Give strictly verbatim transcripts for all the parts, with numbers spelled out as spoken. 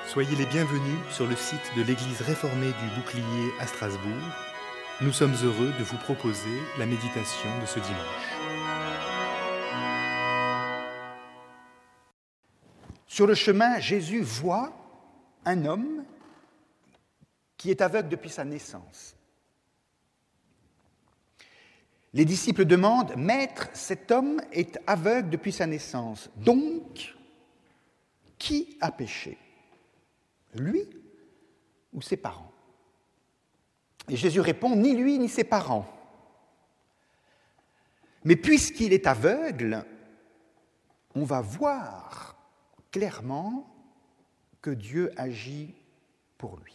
Soyez les bienvenus sur le site de l'Église réformée du Bouclier à Strasbourg. Nous sommes heureux de vous proposer la méditation de ce dimanche. Sur le chemin, Jésus voit un homme qui est aveugle depuis sa naissance. Les disciples demandent « Maître, cet homme est aveugle depuis sa naissance. Donc, qui a péché ? Lui ou ses parents ?» Et Jésus répond « Ni lui ni ses parents. Mais puisqu'il est aveugle, on va voir clairement que Dieu agit pour lui. »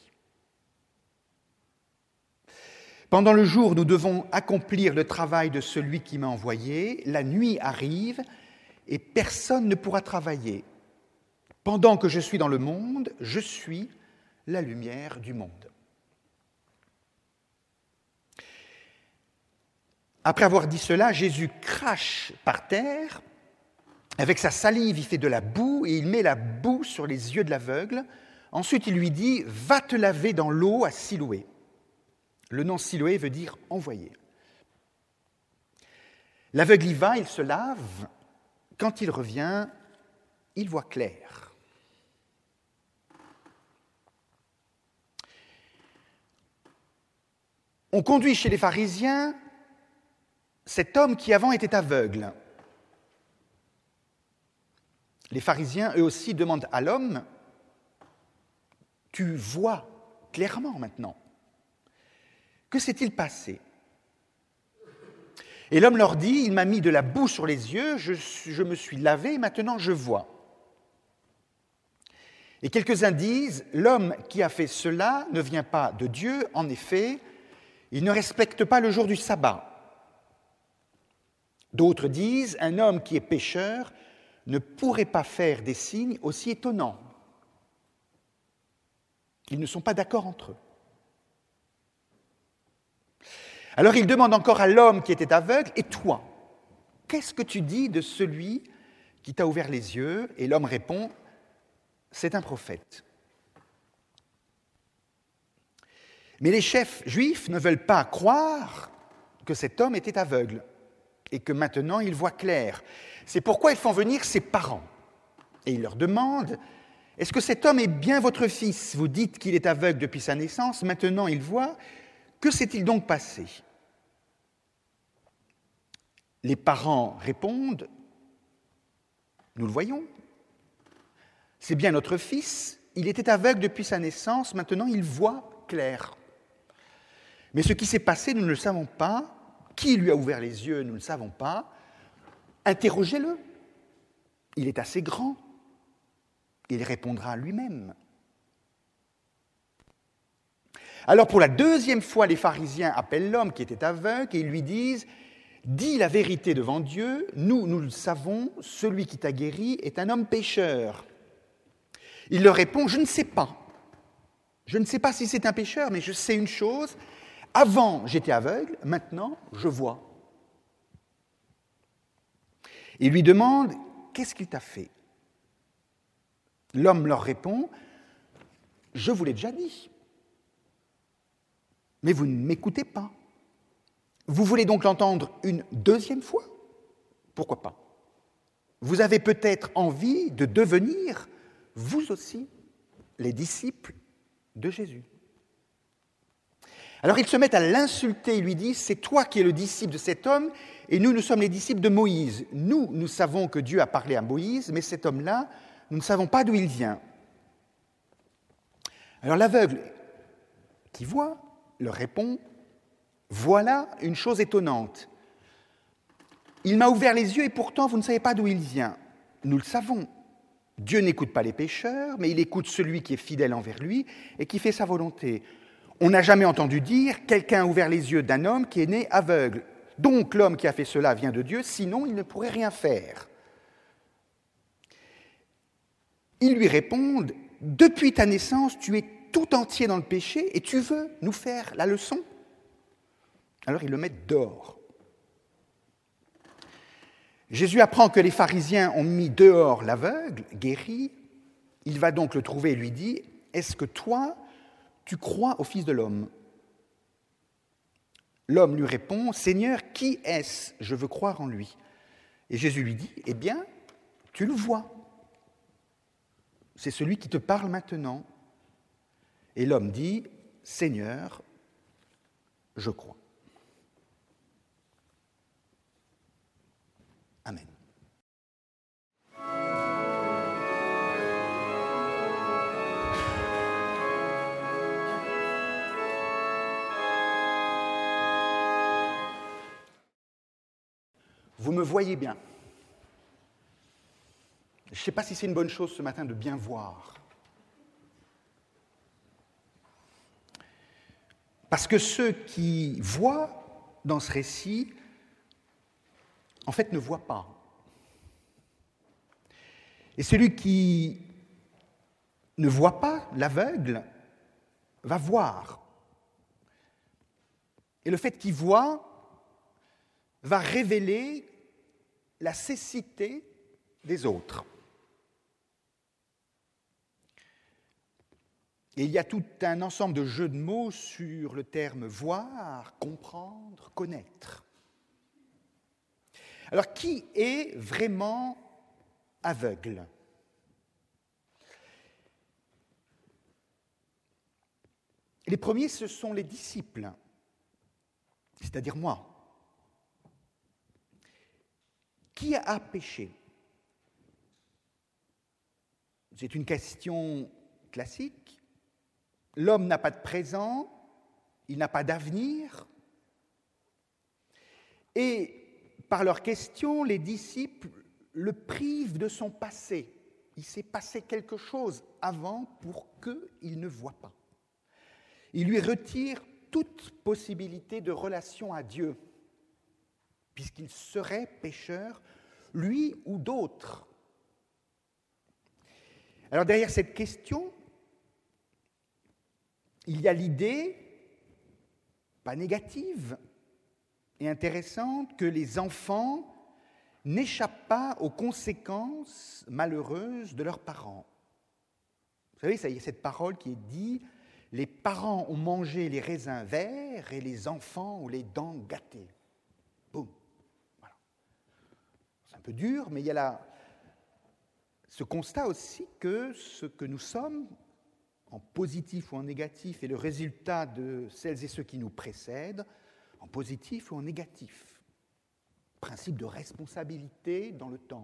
Pendant le jour, nous devons accomplir le travail de celui qui m'a envoyé. La nuit arrive et personne ne pourra travailler. Pendant que je suis dans le monde, je suis la lumière du monde. Après avoir dit cela, Jésus crache par terre. Avec sa salive, il fait de la boue et il met la boue sur les yeux de l'aveugle. Ensuite, il lui dit « Va te laver dans l'eau à Siloé ». Le nom Siloé veut dire « envoyé ». L'aveugle y va, il se lave. Quand il revient, il voit clair. On conduit chez les pharisiens cet homme qui avant était aveugle. Les pharisiens, eux aussi, demandent à l'homme « Tu vois clairement maintenant. Que s'est-il passé ?» Et l'homme leur dit « Il m'a mis de la boue sur les yeux, je, je me suis lavé, maintenant je vois. » Et quelques-uns disent « L'homme qui a fait cela ne vient pas de Dieu, en effet, il ne respecte pas le jour du sabbat. » D'autres disent « Un homme qui est pécheur ne pourrait pas faire des signes aussi étonnants. » Ils ne sont pas d'accord entre eux. Alors il demande encore à l'homme qui était aveugle « Et toi, qu'est-ce que tu dis de celui qui t'a ouvert les yeux ?» Et l'homme répond « C'est un prophète. » Mais les chefs juifs ne veulent pas croire que cet homme était aveugle et que maintenant il voit clair. C'est pourquoi ils font venir ses parents. Et ils leur demandent « Est-ce que cet homme est bien votre fils ? Vous dites qu'il est aveugle depuis sa naissance, maintenant il voit. Que s'est-il donc passé ?» Les parents répondent « Nous le voyons. C'est bien notre fils. Il était aveugle depuis sa naissance, maintenant il voit clair. Mais ce qui s'est passé, nous ne le savons pas. Qui lui a ouvert les yeux, nous ne le savons pas. Interrogez-le. Il est assez grand. Il répondra lui-même. » Alors pour la deuxième fois, les pharisiens appellent l'homme qui était aveugle et ils lui disent « Dis la vérité devant Dieu, nous, nous le savons, celui qui t'a guéri est un homme pécheur. » Il leur répond « Je ne sais pas. Je ne sais pas si c'est un pécheur, mais je sais une chose. Avant, j'étais aveugle, maintenant, je vois. » Il lui demande « Qu'est-ce qu'il t'a fait ?» L'homme leur répond « Je vous l'ai déjà dit. Mais vous ne m'écoutez pas. Vous voulez donc l'entendre une deuxième fois ? Pourquoi pas ? Vous avez peut-être envie de devenir, vous aussi, les disciples de Jésus. » Alors ils se mettent à l'insulter, ils lui disent « C'est toi qui es le disciple de cet homme, et nous, nous sommes les disciples de Moïse. Nous, nous savons que Dieu a parlé à Moïse, mais cet homme-là, nous ne savons pas d'où il vient. » Alors l'aveugle qui voit leur répond « Voilà une chose étonnante. Il m'a ouvert les yeux et pourtant vous ne savez pas d'où il vient. Nous le savons. Dieu n'écoute pas les pécheurs, mais il écoute celui qui est fidèle envers lui et qui fait sa volonté. On n'a jamais entendu dire « Quelqu'un a ouvert les yeux d'un homme qui est né aveugle. Donc l'homme qui a fait cela vient de Dieu, sinon il ne pourrait rien faire. » Ils lui répondent « Depuis ta naissance, tu es tout entier dans le péché et tu veux nous faire la leçon ?» Alors ils le mettent dehors. Jésus apprend que les pharisiens ont mis dehors l'aveugle, guéri, Il va donc le trouver et lui dit, « Est-ce que toi, tu crois au Fils de l'homme ?» L'homme lui répond, « Seigneur, qui est-ce ? Je veux croire en lui. » Et Jésus lui dit, « Eh bien, tu le vois. C'est celui qui te parle maintenant. » Et l'homme dit, « Seigneur, je crois. » Amen. Vous me voyez bien. Je ne sais pas si c'est une bonne chose ce matin de bien voir. Parce que ceux qui voient dans ce récit, en fait, ne voient pas. Et celui qui ne voit pas, l'aveugle, va voir. Et le fait qu'il voit va révéler la cécité des autres. Et il y a tout un ensemble de jeux de mots sur le terme voir, comprendre, connaître. Alors, qui est vraiment aveugle ? Les premiers, ce sont les disciples, c'est-à-dire moi. Qui a péché ? C'est une question classique. L'homme n'a pas de présent, il n'a pas d'avenir. Et par leurs questions, les disciples le privent de son passé. Il s'est passé quelque chose avant pour qu'il ne voie pas. Ils lui retirent toute possibilité de relation à Dieu, puisqu'il serait pécheur, lui ou d'autres. Alors derrière cette question, il y a l'idée, pas négative et intéressante, que les enfants n'échappent pas aux conséquences malheureuses de leurs parents. Vous savez, ça y est, cette parole qui est dite, les parents ont mangé les raisins verts et les enfants ont les dents gâtées. Boum. Voilà. C'est un peu dur, mais il y a là ce constat aussi que ce que nous sommes, en positif ou en négatif, est le résultat de celles et ceux qui nous précèdent, en positif ou en négatif. Principe de responsabilité dans le temps.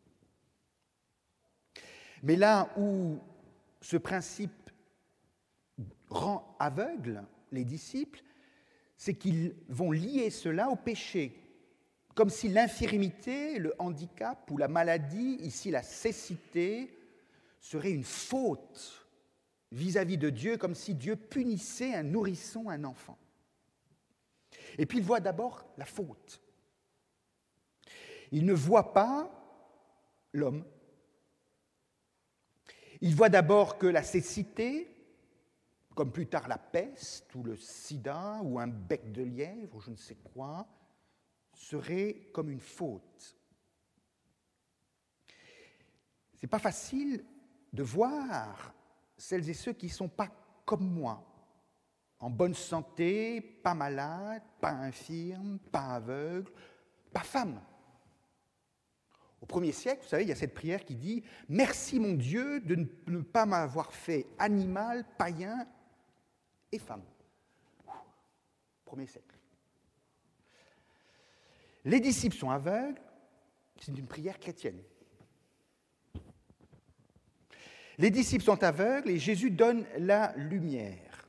Mais là où ce principe rend aveugle les disciples, c'est qu'ils vont lier cela au péché, comme si l'infirmité, le handicap ou la maladie, ici la cécité, serait une faute vis-à-vis de Dieu, comme si Dieu punissait un nourrisson, un enfant. Et puis il voit d'abord la faute. Il ne voit pas l'homme. Il voit d'abord que la cécité, comme plus tard la peste ou le sida ou un bec de lièvre ou je ne sais quoi, serait comme une faute. Ce n'est pas facile de voir celles et ceux qui ne sont pas comme moi, en bonne santé, pas malades, pas infirmes, pas aveugles, pas femmes. Au premier siècle, vous savez, il y a cette prière qui dit « Merci mon Dieu de ne pas m'avoir fait animal, païen et femme. » Premier siècle. Les disciples sont aveugles, c'est une prière chrétienne. Les disciples sont aveugles et Jésus donne la lumière.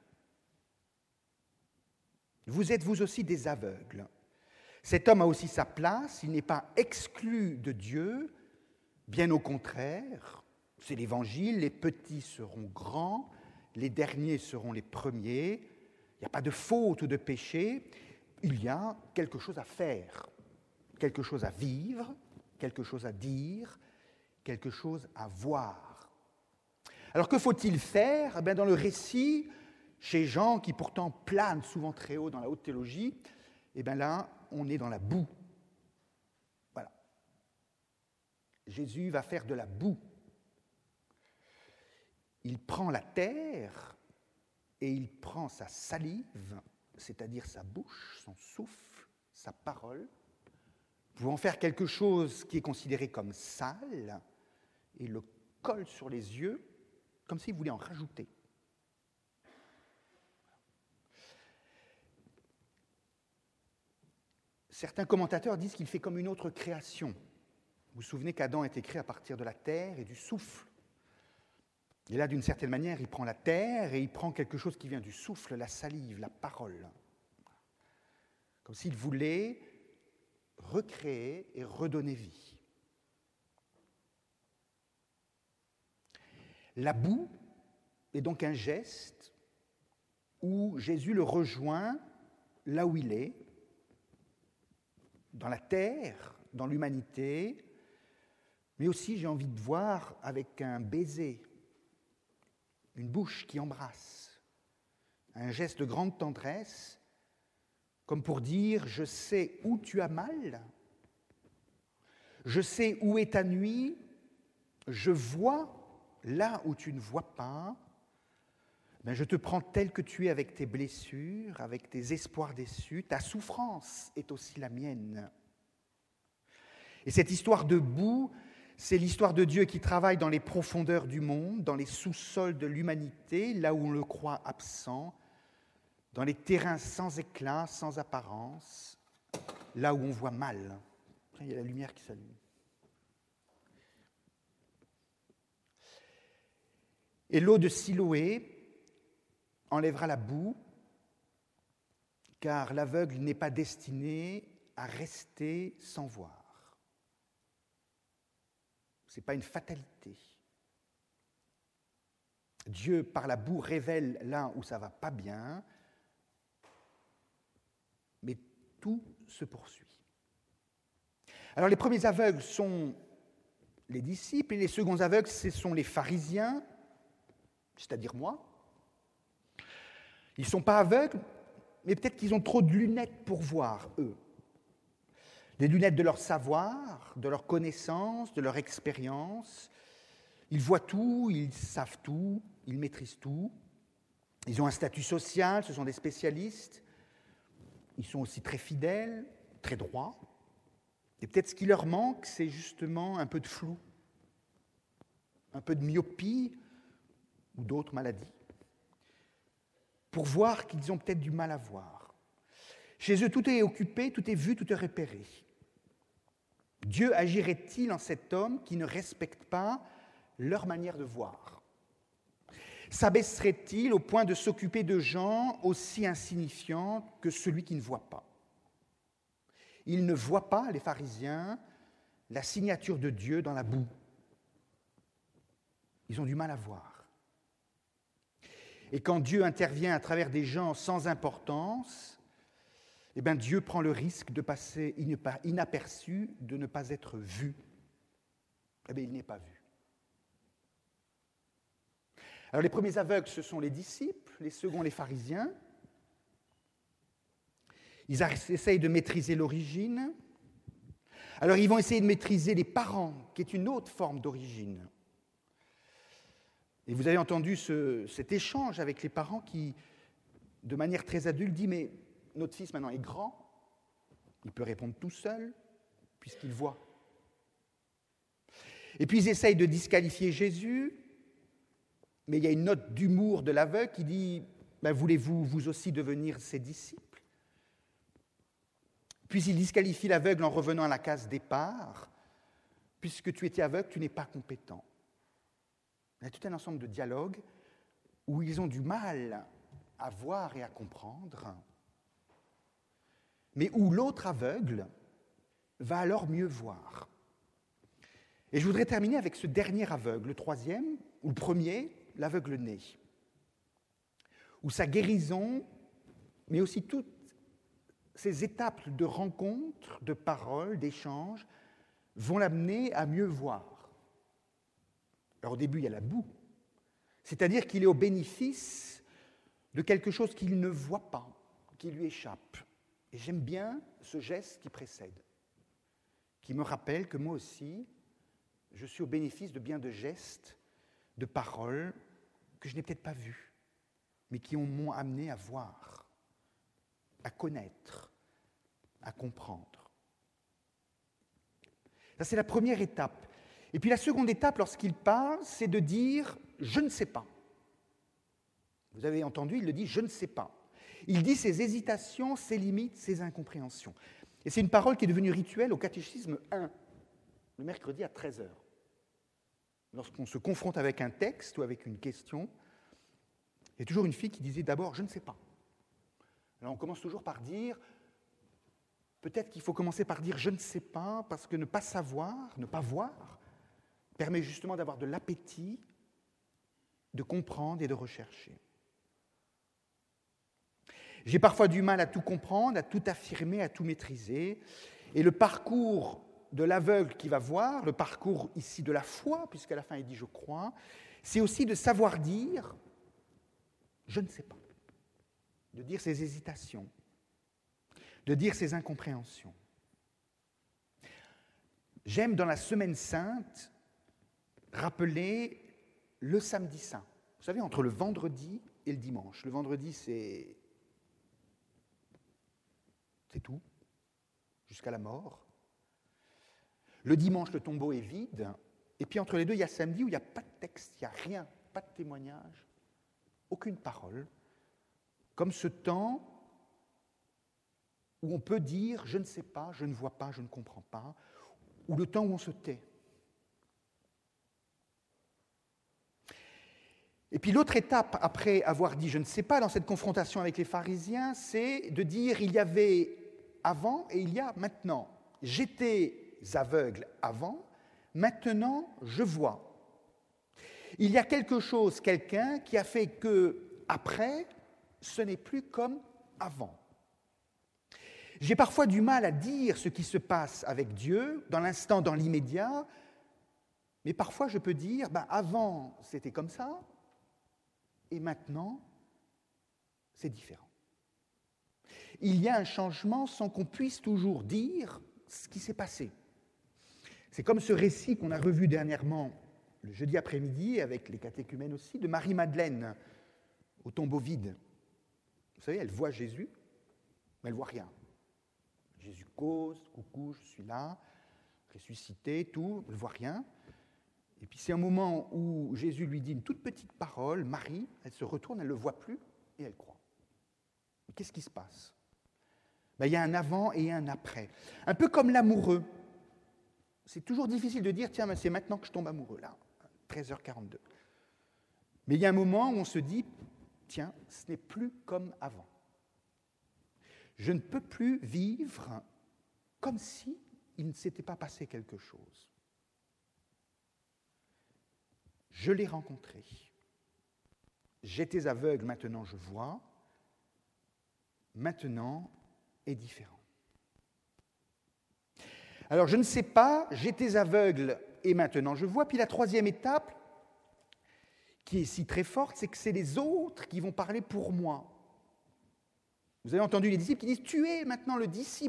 Vous êtes vous aussi des aveugles. Cet homme a aussi sa place, il n'est pas exclu de Dieu, bien au contraire, c'est l'Évangile, les petits seront grands, les derniers seront les premiers, il n'y a pas de faute ou de péché, il y a quelque chose à faire, quelque chose à vivre, quelque chose à dire, quelque chose à voir. Alors que faut-il faire ? Eh bien, dans le récit, chez Jean, qui pourtant plane souvent très haut dans la haute théologie, eh bien là, on est dans la boue. Voilà. Jésus va faire de la boue. il prend la terre et il prend sa salive, c'est-à-dire sa bouche, son souffle, sa parole, pour en faire quelque chose qui est considéré comme sale, et le colle sur les yeux, comme s'il voulait en rajouter. Certains commentateurs disent qu'il fait comme une autre création. Vous vous souvenez qu'Adam a été créé à partir de la terre et du souffle. Et là, d'une certaine manière, il prend la terre et il prend quelque chose qui vient du souffle, la salive, la parole. Comme s'il voulait recréer et redonner vie. La boue est donc un geste où Jésus le rejoint là où il est, dans la terre, dans l'humanité, mais aussi, j'ai envie de voir, avec un baiser, une bouche qui embrasse, un geste de grande tendresse, comme pour dire « je sais où tu as mal, je sais où est ta nuit, je vois là où tu ne vois pas, ben je te prends tel que tu es avec tes blessures, avec tes espoirs déçus, ta souffrance est aussi la mienne. » Et cette histoire de boue, c'est l'histoire de Dieu qui travaille dans les profondeurs du monde, dans les sous-sols de l'humanité, là où on le croit absent, dans les terrains sans éclat, sans apparence, là où on voit mal. Il y a la lumière qui s'allume. Et l'eau de Siloé enlèvera la boue, car l'aveugle n'est pas destiné à rester sans voir. Ce n'est pas une fatalité. Dieu, par la boue, révèle là où ça ne va pas bien, mais tout se poursuit. Alors les premiers aveugles sont les disciples, et les seconds aveugles, ce sont les pharisiens, c'est-à-dire moi. Ils ne sont pas aveugles, mais peut-être qu'ils ont trop de lunettes pour voir, eux. Des lunettes de leur savoir, de leur connaissance, de leur expérience. Ils voient tout, ils savent tout, ils maîtrisent tout. Ils ont un statut social, ce sont des spécialistes. Ils sont aussi très fidèles, très droits. Et peut-être ce qui leur manque, c'est justement un peu de flou, un peu de myopie ou d'autres maladies, pour voir qu'ils ont peut-être du mal à voir. Chez eux, tout est occupé, tout est vu, tout est repéré. Dieu agirait-il en cet homme qui ne respecte pas leur manière de voir? S'abaisserait-il au point de s'occuper de gens aussi insignifiants que celui qui ne voit pas? Ils ne voient pas, les pharisiens, la signature de Dieu dans la boue. Ils ont du mal à voir. Et quand Dieu intervient à travers des gens sans importance, eh bien Dieu prend le risque de passer inaperçu, de ne pas être vu. Eh bien, il n'est pas vu. Alors les premiers aveugles, ce sont les disciples, les seconds, les pharisiens. Ils essayent de maîtriser l'origine. Alors ils vont essayer de maîtriser les parents, qui est une autre forme d'origine. Et vous avez entendu ce, cet échange avec les parents qui, de manière très adulte, dit « mais notre fils maintenant est grand, il peut répondre tout seul, puisqu'il voit. » Et puis ils essayent de disqualifier Jésus, mais il y a une note d'humour de l'aveugle qui dit ben, « voulez-vous vous aussi devenir ses disciples ?» Puis il disqualifie l'aveugle en revenant à la case départ, « puisque tu étais aveugle, tu n'es pas compétent. » Il y a tout un ensemble de dialogues où ils ont du mal à voir et à comprendre, mais où l'autre aveugle va alors mieux voir. Et je voudrais terminer avec ce dernier aveugle, le troisième, ou le premier, l'aveugle né, où sa guérison, mais aussi toutes ces étapes de rencontres, de paroles, d'échanges, vont l'amener à mieux voir. Alors au début, il y a la boue, c'est-à-dire qu'il est au bénéfice de quelque chose qu'il ne voit pas, qui lui échappe. Et j'aime bien ce geste qui précède, qui me rappelle que moi aussi, je suis au bénéfice de bien de gestes, de paroles, que je n'ai peut-être pas vues, mais qui m'ont amené à voir, à connaître, à comprendre. Ça, c'est la première étape. Et puis la seconde étape, lorsqu'il parle, c'est de dire « je ne sais pas ». Vous avez entendu, il le dit « je ne sais pas ». Il dit ses hésitations, ses limites, ses incompréhensions. Et c'est une parole qui est devenue rituelle au catéchisme un, le mercredi à treize heures. Lorsqu'on se confronte avec un texte ou avec une question, il y a toujours une fille qui disait d'abord « je ne sais pas ». Alors on commence toujours par dire, peut-être qu'il faut commencer par dire « je ne sais pas », parce que ne pas savoir, ne pas voir, permet justement d'avoir de l'appétit, de comprendre et de rechercher. J'ai parfois du mal à tout comprendre, à tout affirmer, à tout maîtriser. Et le parcours de l'aveugle qui va voir, le parcours ici de la foi, puisqu'à la fin il dit « je crois », c'est aussi de savoir dire « je ne sais pas », de dire ses hésitations, de dire ses incompréhensions. J'aime dans la Semaine Sainte rappeler le samedi saint. Vous savez, entre le vendredi et le dimanche. Le vendredi, c'est... C'est tout, jusqu'à la mort. Le dimanche, le tombeau est vide. Et puis entre les deux, il y a samedi où il n'y a pas de texte, il n'y a rien, pas de témoignage, aucune parole. Comme ce temps où on peut dire « je ne sais pas, je ne vois pas, je ne comprends pas », ou le temps où on se tait. Et puis l'autre étape, après avoir dit « je ne sais pas » dans cette confrontation avec les pharisiens, c'est de dire « il y avait avant et il y a maintenant. J'étais aveugle avant, maintenant je vois. Il y a quelque chose, quelqu'un qui a fait que, après, ce n'est plus comme avant. J'ai parfois du mal à dire ce qui se passe avec Dieu, dans l'instant, dans l'immédiat, mais parfois je peux dire ben, « avant c'était comme ça ». Et maintenant, c'est différent. Il y a un changement sans qu'on puisse toujours dire ce qui s'est passé. C'est comme ce récit qu'on a revu dernièrement, le jeudi après-midi, avec les catéchumènes aussi, de Marie-Madeleine au tombeau vide. Vous savez, elle voit Jésus, mais elle ne voit rien. Jésus cause, coucou, je suis là, ressuscité, tout, elle ne voit rien. Et puis c'est un moment où Jésus lui dit une toute petite parole, Marie, elle se retourne, elle ne le voit plus et elle croit. Mais qu'est-ce qui se passe ? Ben, il y a un avant et un après. Un peu comme l'amoureux. C'est toujours difficile de dire, tiens, ben, c'est maintenant que je tombe amoureux, là, treize heures quarante-deux. Mais il y a un moment où on se dit, tiens, ce n'est plus comme avant. Je ne peux plus vivre comme si il ne s'était pas passé quelque chose. Je l'ai rencontré. J'étais aveugle, maintenant je vois. Maintenant est différent. Alors je ne sais pas, j'étais aveugle et maintenant je vois. Puis la troisième étape, qui est si très forte, c'est que c'est les autres qui vont parler pour moi. Vous avez entendu les disciples qui disent « Tu es maintenant le disciple ».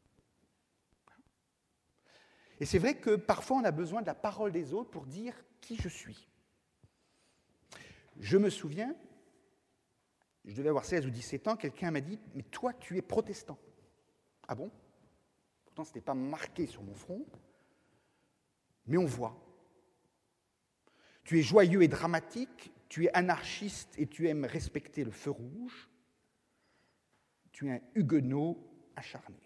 Et c'est vrai que parfois on a besoin de la parole des autres pour dire qui je suis. Je me souviens, je devais avoir seize ou dix-sept ans, quelqu'un m'a dit « Mais toi, tu es protestant ». Ah bon ? Pourtant, ce n'était pas marqué sur mon front, mais on voit. Tu es joyeux et dramatique, tu es anarchiste et tu aimes respecter le feu rouge, tu es un huguenot acharné.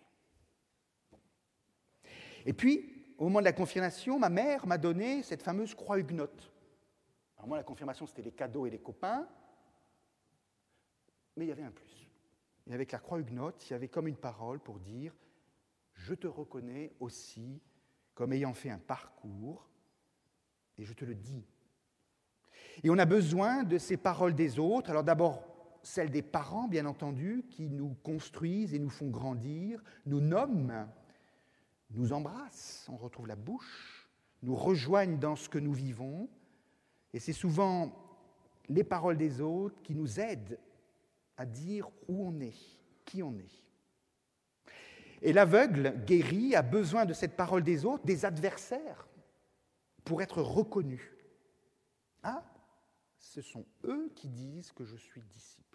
Et puis, au moment de la confirmation, ma mère m'a donné cette fameuse croix huguenote. Alors moi, la confirmation, c'était les cadeaux et les copains, mais il y avait un plus. Et avec la croix huguenote, il y avait comme une parole pour dire « Je te reconnais aussi comme ayant fait un parcours, et je te le dis ». Et on a besoin de ces paroles des autres, alors d'abord celles des parents, bien entendu, qui nous construisent et nous font grandir, nous nomment, nous embrassent, on retrouve la bouche, nous rejoignent dans ce que nous vivons, et c'est souvent les paroles des autres qui nous aident à dire où on est, qui on est. Et l'aveugle guéri a besoin de cette parole des autres, des adversaires, pour être reconnu. Ah, ce sont eux qui disent que je suis disciple.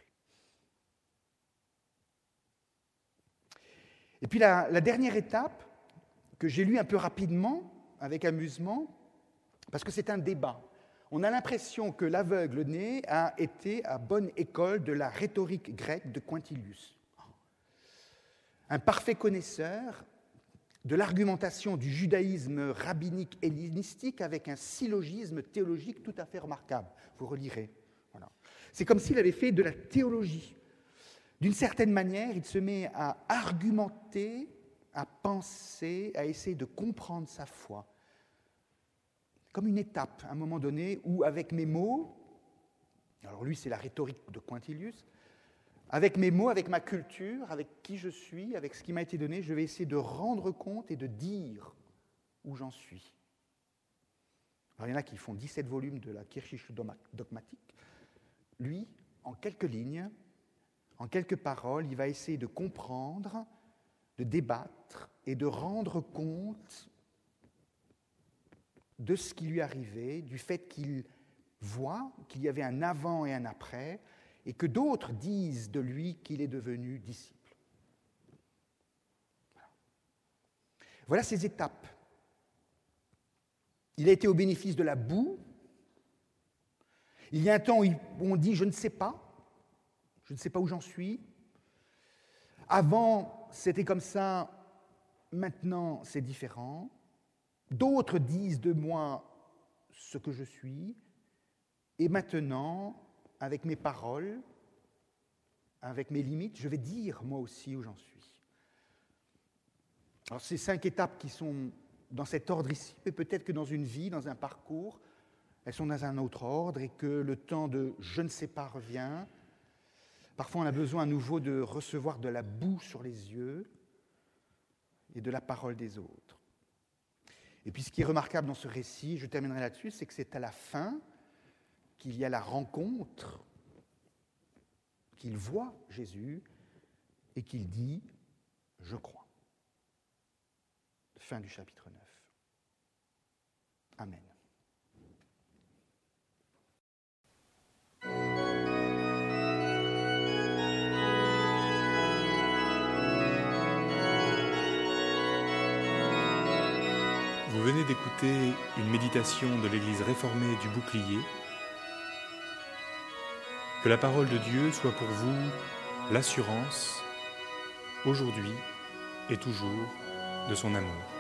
Et puis la, la dernière étape, que j'ai lue un peu rapidement, avec amusement, parce que c'est un débat. On a l'impression que l'aveugle-né a été à bonne école de la rhétorique grecque de Quintilius. Un parfait connaisseur de l'argumentation du judaïsme rabbinique hellénistique avec un syllogisme théologique tout à fait remarquable. Vous relirez. Voilà. C'est comme s'il avait fait de la théologie. D'une certaine manière, il se met à argumenter, à penser, à essayer de comprendre sa foi. Comme une étape, à un moment donné, où avec mes mots, alors lui c'est la rhétorique de Quintilius, avec mes mots, avec ma culture, avec qui je suis, avec ce qui m'a été donné, je vais essayer de rendre compte et de dire où j'en suis. Alors il y en a qui font dix-sept volumes de la Kirchische dogmatique. Lui, en quelques lignes, en quelques paroles, il va essayer de comprendre, de débattre et de rendre compte de ce qui lui arrivait, du fait qu'il voit qu'il y avait un avant et un après, et que d'autres disent de lui qu'il est devenu disciple. Voilà. Voilà ces étapes. Il a été au bénéfice de la boue. Il y a un temps où on dit « je ne sais pas », je ne sais pas où j'en suis. Avant, c'était comme ça, maintenant, c'est différent. D'autres disent de moi ce que je suis, et maintenant, avec mes paroles, avec mes limites, je vais dire moi aussi où j'en suis. Alors, ces cinq étapes qui sont dans cet ordre ici, mais peut-être que dans une vie, dans un parcours, elles sont dans un autre ordre et que le temps de « je ne sais pas » revient. Parfois, on a besoin à nouveau de recevoir de la boue sur les yeux et de la parole des autres. Et puis, ce qui est remarquable dans ce récit, je terminerai là-dessus, c'est que c'est à la fin qu'il y a la rencontre, qu'il voit Jésus et qu'il dit « je crois ». Fin du chapitre neuf. Amen. Vous venez d'écouter une méditation de l'Église réformée du Bouclier. Que la parole de Dieu soit pour vous l'assurance, aujourd'hui et toujours, de son amour.